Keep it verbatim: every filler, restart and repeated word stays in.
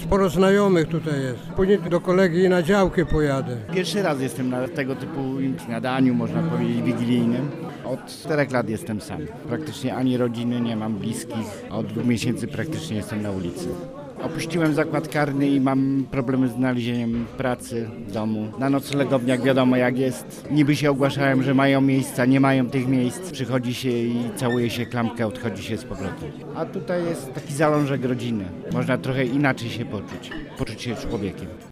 sporo znajomych tutaj jest. Później do kolegi na działkę pojadę. Pierwszy raz jestem na tego typu śniadaniu, można powiedzieć, wigilijnym. Od czterech lat jestem sam. Praktycznie ani rodziny, nie mam bliskich, a od dwóch miesięcy praktycznie jestem na ulicy. Opuściłem zakład karny i mam problemy z znalezieniem pracy w domu. Na noclegowniach wiadomo jak jest. Niby się ogłaszałem, że mają miejsca, nie mają tych miejsc. Przychodzi się i całuje się klamkę, odchodzi się z powrotem. A tutaj jest taki zalążek rodziny. Można trochę inaczej się poczuć. Poczuć się człowiekiem.